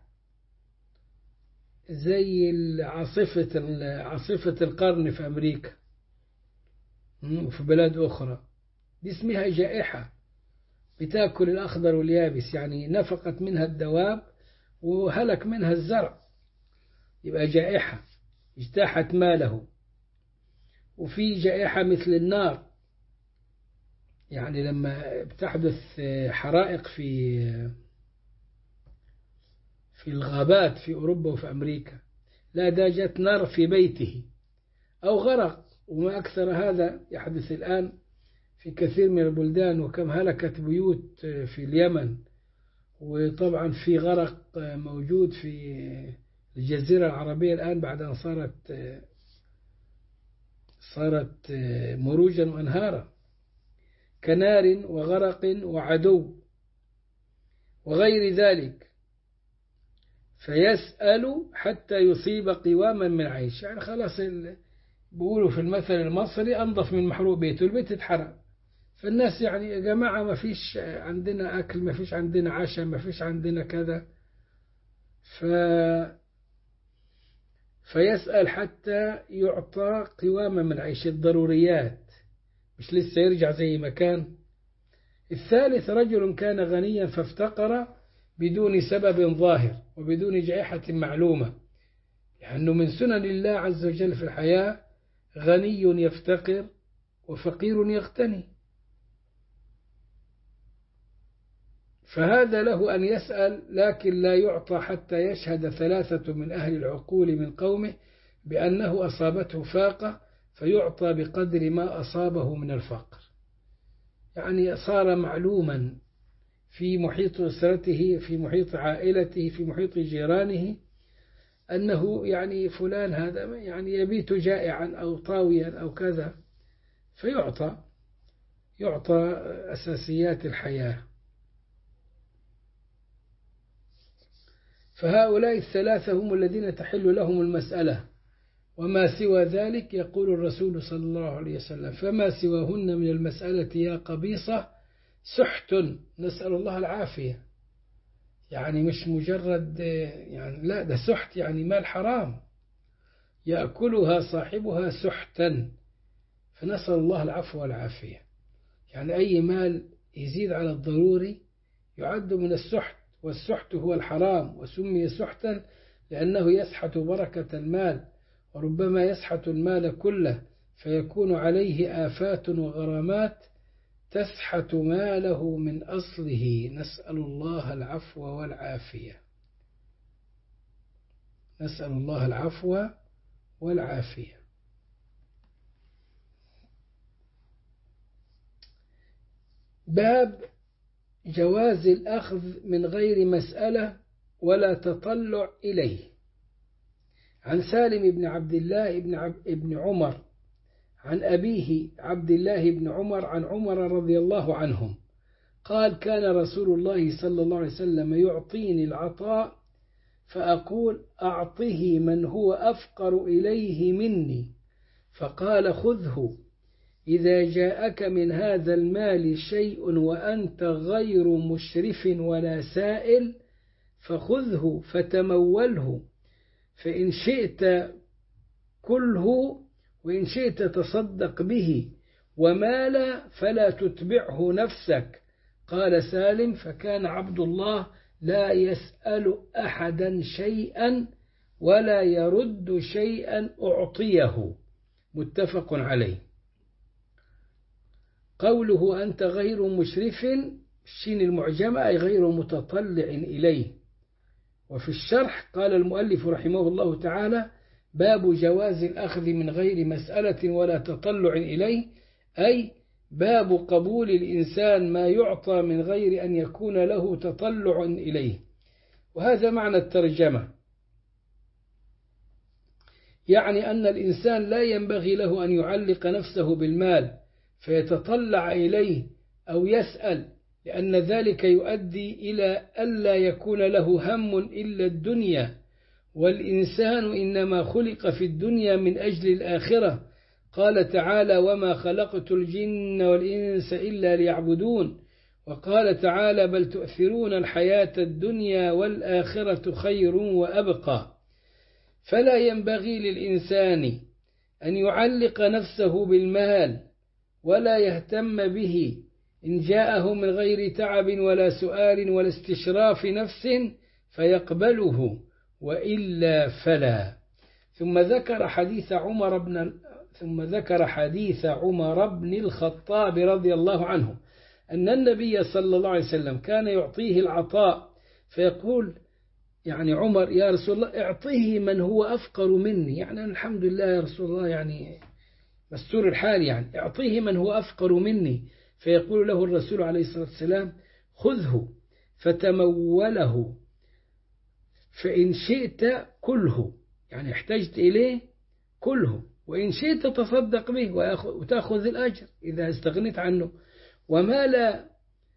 زي عاصفة عاصفة القرن في أمريكا وفي بلاد أخرى، دي اسمها جائحة، بتأكل الأخضر واليابس، يعني نفقت منها الدواب وهلك منها الزرع، يبقى جائحة اجتاحت ماله. وفي جائحة مثل النار، يعني لما بتحدث حرائق في في الغابات في أوروبا وفي أمريكا، لا ده جت نار في بيته أو غرق، وما أكثر هذا يحدث الآن في كثير من البلدان، وكم هلكت بيوت في اليمن، وطبعا في غرق موجود في الجزيرة العربية الآن بعد أن صارت صارت مروجا وأنهارا، كنار وغرق وعدو وغير ذلك. فيسأل حتى يصيب قواما من عيش، يعني خلاص بيقولوا في المثل المصري أنظف من محروق بيته، البيت اتحرق، فالناس يعني يا جماعة ما فيش عندنا أكل، ما فيش عندنا عشاء، ما فيش عندنا كذا. ف فيسأل حتى يعطى قواما من عيش، الضروريات، مش لسه يرجع زي ما كان. الثالث رجل كان غنيا فافتقر بدون سبب ظاهر وبدون جائحة معلومة، لأنه من سنن الله عز وجل في الحياة غني يفتقر وفقير يغتني، فهذا له أن يسأل لكن لا يعطى حتى يشهد ثلاثة من أهل العقول من قومه بأنه أصابته فاقة فيعطى بقدر ما أصابه من الفقر، يعني صار معلوما في محيط أسرته، في محيط عائلته، في محيط جيرانه، أنه يعني فلان هذا يعني يبيت جائعا أو طاويا أو كذا، فيعطى يعطى أساسيات الحياة. فهؤلاء الثلاثة هم الذين تحل لهم المسألة، وما سوى ذلك يقول الرسول صلى الله عليه وسلم: فما سواهن من المسألة يا قبيصة سحت، نسأل الله العافية. يعني مش مجرد يعني، لا، ده سحت يعني مال حرام يأكلها صاحبها سحتا، فنسأل الله العفو والعافية. يعني أي مال يزيد على الضروري يعد من السحت، والسحت هو الحرام، وسمي سحتا لأنه يسحت بركة المال، وربما يسحت المال كله فيكون عليه آفات وغرامات تسحت ماله من أصله. نسأل الله العفو والعافية، نسأل الله العفو والعافية. باب جواز الأخذ من غير مسألة ولا تطلع إليه. عن سالم بن عبد الله بن, عب بن عمر عن أبيه عبد الله بن عمر عن عمر رضي الله عنهم قال: كان رسول الله صلى الله عليه وسلم يعطيني العطاء فأقول: أعطه من هو أفقر إليه مني، فقال: خذه، إذا جاءك من هذا المال شيء وأنت غير مشرف ولا سائل فخذه فتموله، فإن شئت كله وإن شئت تصدق به، وما لا فلا تتبعه نفسك. قال سالم: فكان عبد الله لا يسأل أحدا شيئا ولا يرد شيئا أعطيه. متفق عليه. قوله أنت غير مشرف، الشين المعجمة، أي غير متطلع إليه. وفي الشرح قال المؤلف رحمه الله تعالى: باب جواز الأخذ من غير مسألة ولا تطلع إليه، أي باب قبول الإنسان ما يعطى من غير أن يكون له تطلع إليه. وهذا معنى الترجمة، يعني أن الإنسان لا ينبغي له أن يعلق نفسه بالمال فيتطلع إليه أو يسأل، لأن ذلك يؤدي إلى ألا يكون له هم إلا الدنيا، والإنسان إنما خلق في الدنيا من أجل الآخرة. قال تعالى: وما خلقت الجن والإنس إلا ليعبدون. وقال تعالى: بل تؤثرون الحياة الدنيا والآخرة خير وأبقى. فلا ينبغي للإنسان أن يعلق نفسه بالمال ولا يهتم به إن جاءه من غير تعب ولا سؤال ولا استشراف نفس فيقبله، وإلا فلا. ثم ذكر حديث عمر بن ثم ذكر حديث عمر بن الخطاب رضي الله عنه أن النبي صلى الله عليه وسلم كان يعطيه العطاء فيقول يعني عمر: يا رسول الله اعطيه من هو أفقر مني، يعني الحمد لله يا رسول الله يعني مستور الحال، يعني اعطيه من هو أفقر مني. فيقول له الرسول عليه الصلاة والسلام: خذه فتموله، فإن شئت كله، يعني احتجت إليه كله، وإن شئت تصدق به وتأخذ الأجر إذا استغنيت عنه، وما لا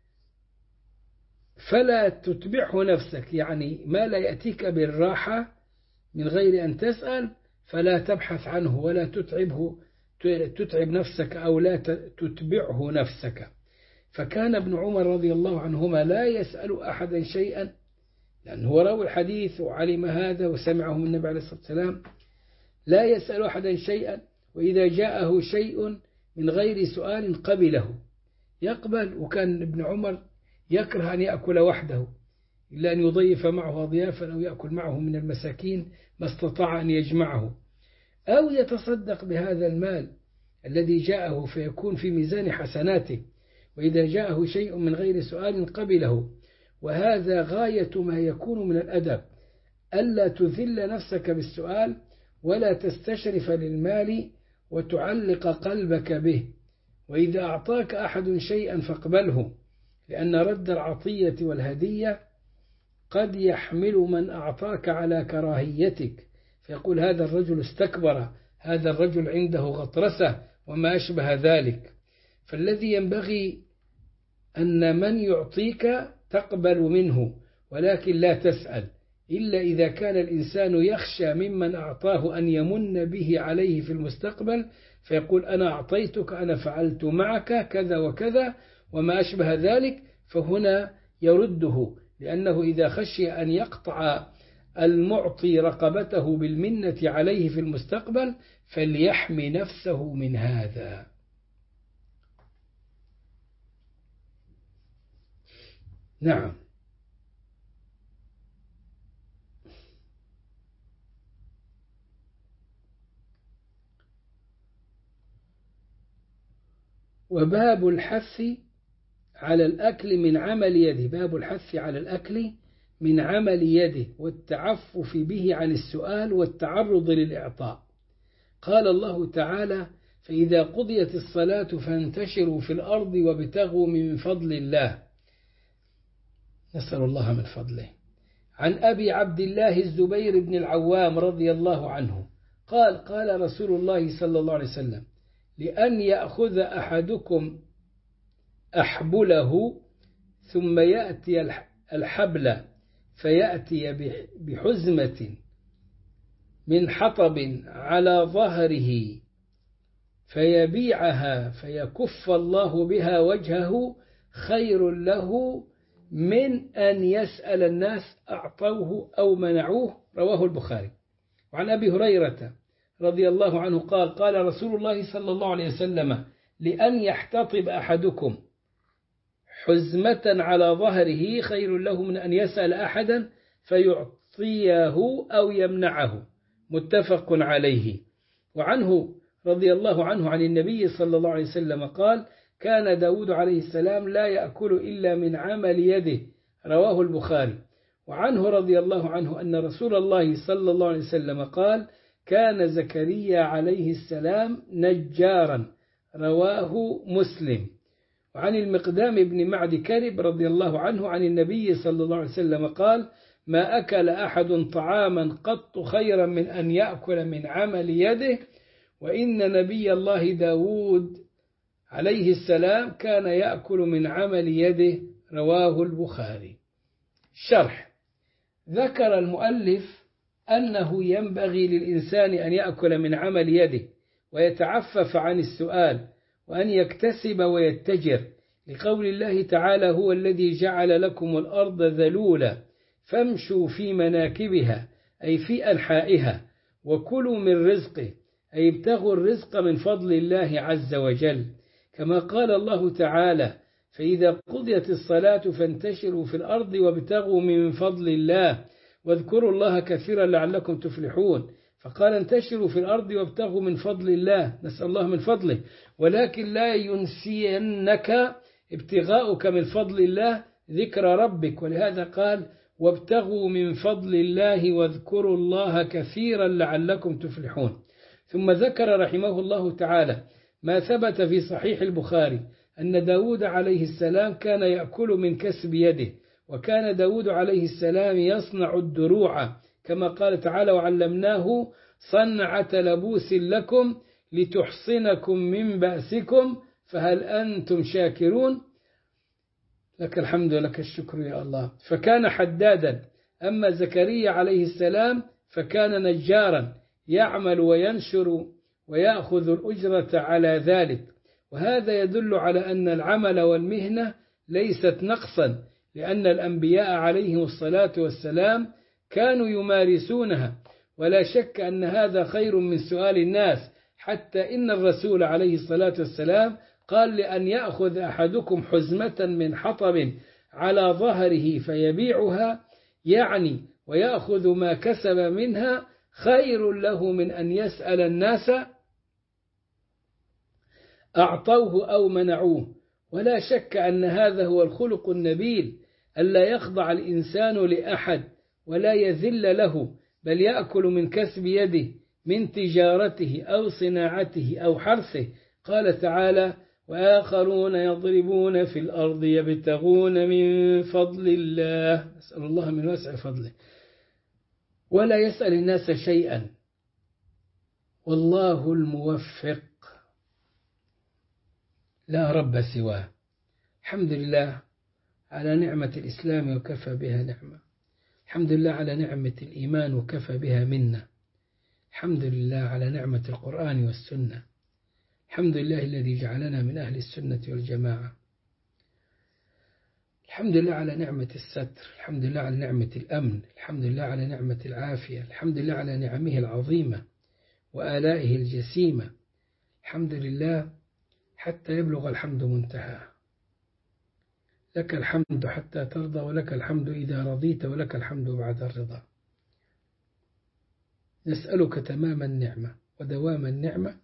فلا تتبعه نفسك، يعني ما لا يأتيك بالراحة من غير أن تسأل فلا تبحث عنه ولا تتعبه تتعب نفسك أو لا تتبعه نفسك. فكان ابن عمر رضي الله عنهما لا يسأل أحدا شيئا، لأنه راوي الحديث وعلم هذا وسمعه من النبي عليه الصلاة والسلام، لا يسأل أحدا شيئا، وإذا جاءه شيء من غير سؤال قبله، يقبل. وكان ابن عمر يكره أن يأكل وحده إلا أن يضيف معه ضيافا أو يأكل معه من المساكين ما استطاع أن يجمعه، أو يتصدق بهذا المال الذي جاءه فيكون في ميزان حسناته، وإذا جاءه شيء من غير سؤال قبله. وهذا غاية ما يكون من الأدب، ألا تذل نفسك بالسؤال ولا تستشرف للمال وتعلق قلبك به. وإذا أعطاك أحد شيئا فاقبله، لأن رد العطية والهدية قد يحمل من أعطاك على كراهيتك، فيقول هذا الرجل استكبر، هذا الرجل عنده غطرسة وما أشبه ذلك. فالذي ينبغي أن من يعطيك تقبل منه، ولكن لا تسأل إلا إذا كان الإنسان يخشى ممن أعطاه أن يمن به عليه في المستقبل، فيقول أنا أعطيتك، أنا فعلت معك كذا وكذا وما أشبه ذلك، فهنا يرده، لأنه إذا خشي أن يقطع المعطي رقبته بالمنة عليه في المستقبل فليحمي نفسه من هذا. نعم. وباب الحث على الأكل من عمل يده، باب الحث على الأكل من عمل يده والتعفف به عن السؤال والتعرض للإعطاء. قال الله تعالى: فإذا قضيت الصلاة فانتشروا في الأرض وابتغوا من فضل الله. نسأل الله من فضله. عن أبي عبد الله الزبير بن العوام رضي الله عنه قال: قال رسول الله صلى الله عليه وسلم: لأن يأخذ أحدكم أحبله ثم يأتي الحبل فيأتي بحزمة من حطب على ظهره فيبيعها فيكف الله بها وجهه خير له من أن يسأل الناس أعطوه أو منعوه. رواه البخاري. وعن أبي هريرة رضي الله عنه قال: قال رسول الله صلى الله عليه وسلم: لأن يحتطب أحدكم حزمة على ظهره خير له من أن يسأل أحدا فيعطيه أو يمنعه. متفق عليه. وعنه رضي الله عنه عن النبي صلى الله عليه وسلم قال: كان داود عليه السلام لا يأكل إلا من عمل يده. رواه البخاري. وعنه رضي الله عنه أن رسول الله صلى الله عليه وسلم قال: كان زكريا عليه السلام نجارا. رواه مسلم. وعن المقدام بن معد كرب رضي الله عنه عن النبي صلى الله عليه وسلم قال: ما أكل أحد طعاما قط خيرا من أن يأكل من عمل يده، وإن نبي الله داود عليه السلام كان يأكل من عمل يده. رواه البخاري. شرح. ذكر المؤلف أنه ينبغي للإنسان أن يأكل من عمل يده ويتعفف عن السؤال وأن يكتسب ويتجر، لقول الله تعالى: هو الذي جعل لكم الأرض ذلولا فامشوا في مناكبها، أي في أنحائها، وكلوا من رزقه، أي ابتغوا الرزق من فضل الله عز وجل. كما قال الله تعالى: فإذا قضيت الصلاة فانتشروا في الأرض وابتغوا من فضل الله واذكروا الله كثيرا لعلكم تفلحون. فقال: انتشروا في الأرض وابتغوا من فضل الله، نسأل الله من فضله، ولكن لا ينسينك ابتغاؤك من فضل الله ذكر ربك، ولهذا قال: وابتغوا من فضل الله واذكروا الله كثيرا لعلكم تفلحون. ثم ذكر رحمه الله تعالى ما ثبت في صحيح البخاري أن داود عليه السلام كان يأكل من كسب يده، وكان داود عليه السلام يصنع الدروع، كما قال تعالى: وعلمناه صنعة لبوس لكم لتحصنكم من بأسكم فهل أنتم شاكرون. لك الحمد ولك الشكر يا الله. فكان حدادا. أما زكريا عليه السلام فكان نجارا يعمل وينشر ويأخذ الأجرة على ذلك. وهذا يدل على أن العمل والمهنة ليست نقصا، لأن الأنبياء عليهم الصلاة والسلام كانوا يمارسونها، ولا شك أن هذا خير من سؤال الناس، حتى إن الرسول عليه الصلاة والسلام قال: لأن يأخذ أحدكم حزمة من حطب على ظهره فيبيعها، يعني ويأخذ ما كسب منها، خير له من أن يسأل الناس أعطوه أو منعوه. ولا شك أن هذا هو الخلق النبيل، ألا يخضع الإنسان لأحد ولا يذل له، بل يأكل من كسب يده من تجارته أو صناعته أو حرثه. قال تعالى: وآخرون يضربون في الأرض يبتغون من فضل الله، نسأل الله من واسع فضله، ولا يسأل الناس شيئا، والله الموفق لا رب سواه. الحمد لله على نعمة الإسلام وكفى بها نعمة، الحمد لله على نعمة الإيمان وكفى بها منا، الحمد لله على نعمة القرآن والسنة، الحمد لله الذي جعلنا من أهل السنة والجماعة، الحمد لله على نعمة الستر، الحمد لله على نعمة الأمن، الحمد لله على نعمة العافية، الحمد لله على نعمه العظيمة وآلائه الجسيمة، الحمد لله حتى يبلغ الحمد منتهى. لك الحمد حتى ترضى، ولك الحمد إذا رضيت، ولك الحمد بعد الرضا. نسألك تمام النعمة ودوام النعمة،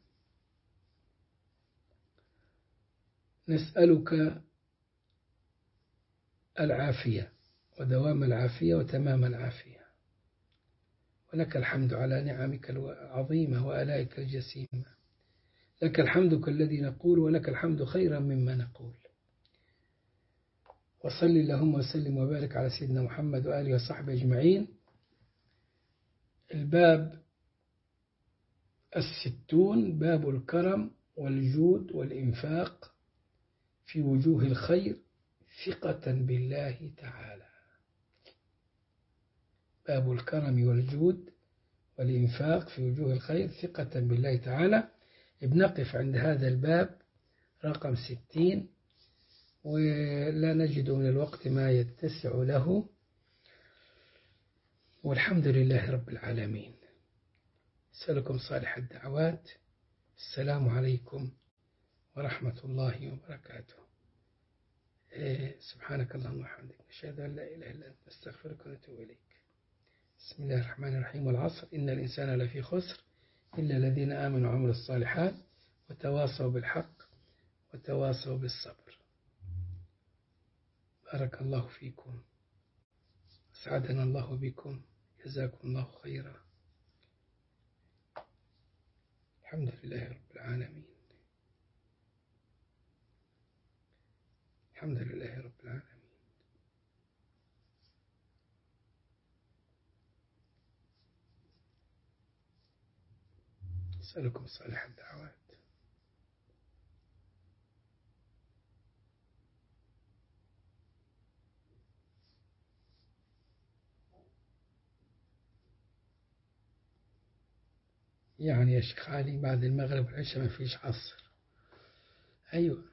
نسألك العافية ودوام العافية وتمام العافية، ولك الحمد على نعمك العظيمة وآلائك الجسيمة. لك الحمد كالذي نقول، ولك الحمد خيرا مما نقول. وصل اللهم وسلم وبارك على سيدنا محمد وآله وصحبه أجمعين. الباب الستون، باب الكرم والجود والإنفاق في وجوه الخير ثقة بالله تعالى. باب الكرم والجود والإنفاق في وجوه الخير ثقة بالله تعالى. بنقف عند هذا الباب رقم ستين، ولا نجد من الوقت ما يتسع له، والحمد لله رب العالمين. أسألكم صالح الدعوات. السلام عليكم ورحمة الله وبركاته. سبحانك اللهم وبحمدك، نشهد أن لا إله إلا أنت، نستغفرك ونتوب إليك. بسم الله الرحمن الرحيم. والعصر إن الإنسان لفي خسر إلا الذين آمنوا وعملوا الصالحات وتواصوا بالحق وتواصوا بالصبر. بارك الله فيكم، أسعدنا الله بكم، جزاكم الله خيرا. الحمد لله رب العالمين، الحمد لله رب العالمين. أسألكم صالح الدعوات. يعني يا شيخ علي بعد المغرب والعشاء ما فيش عصر؟ أيوة،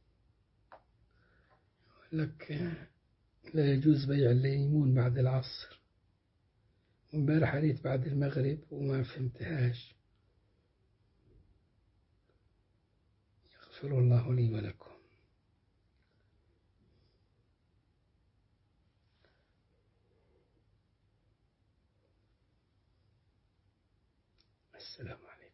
لك لا يجوز بيع الليمون بعد العصر. امبارح قريت بعد المغرب وما فهمتهاش. يغفر الله لي ولكم. السلام عليكم.